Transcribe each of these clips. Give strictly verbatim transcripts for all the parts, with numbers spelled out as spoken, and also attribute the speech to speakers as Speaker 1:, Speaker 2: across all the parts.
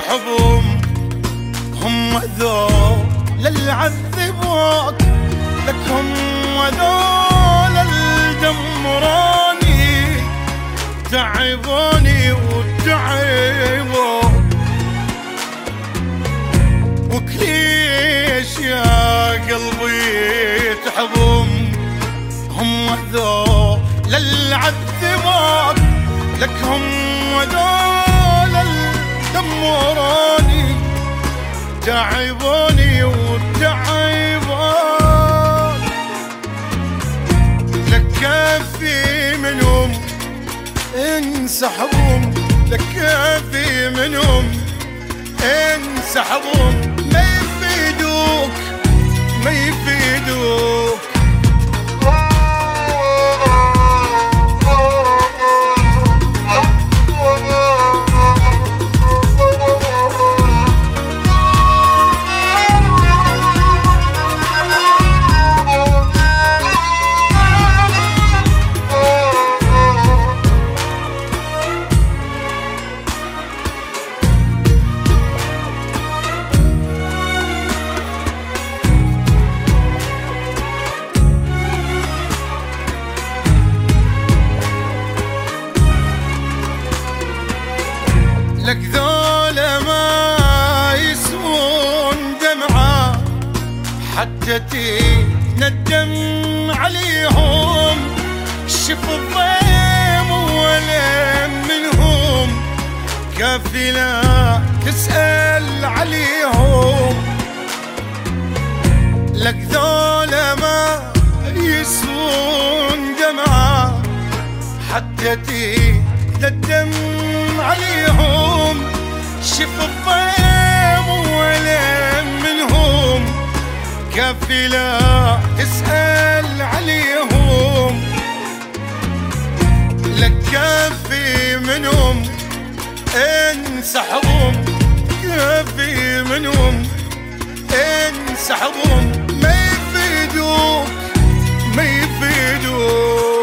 Speaker 1: يسحبهم هم ذول اللي عذبوك، لك هم ذول اللي دمروني، تعبوني وتعبوا. وكليش يا قلبي تحبهم هم ذول اللي عذبوك، لك هم ذول اللي دمروني، تعبوني وتعبون. لك كافي منهم انسحبهم، لك كافي منهم انسحبهم، ما يفيدوك ما يفيدوك. لك ذولا ما يسوون دمعة حتى تندم عليهم، شف الضيم ولا منهم كافي لا تسأل عليهم. لك ذولا ما يسوون دمعة حتى تندم عليهم، شف الضيم ولا منهم كافي لا تسأل عليهم. لك كافي منهم انسحبهم، كافي منهم انسحبهم، ما يفيدوك ما يفيدوك.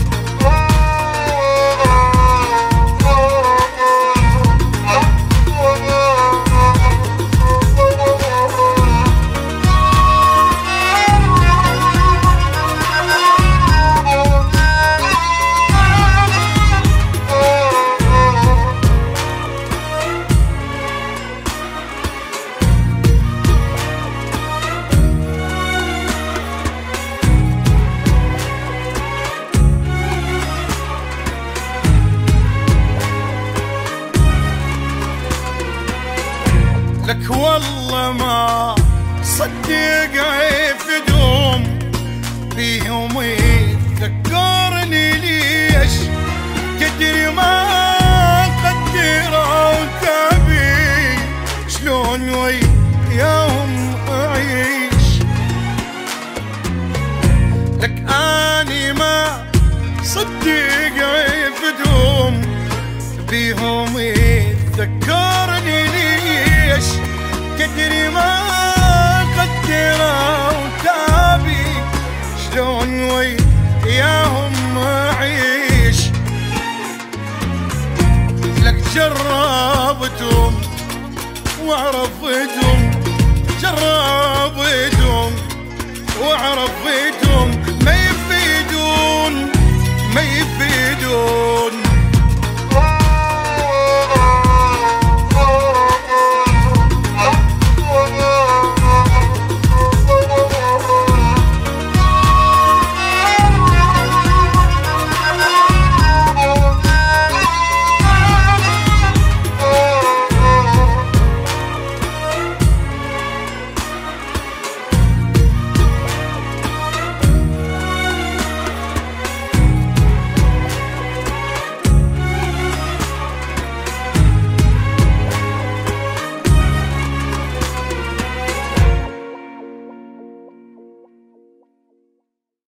Speaker 1: لك والله ما صدق يفيدهم بيهم يذكرني ليش، تدري ما قدروا تبي شلون وياهم أعيش. لك أني ما صدق يفيدهم بيهم يذكرني ليش، تدري ما قدروا تابي شلون وياهم أعيش. لك جربتهم وعرفتهم، جربتهم وعرفتهم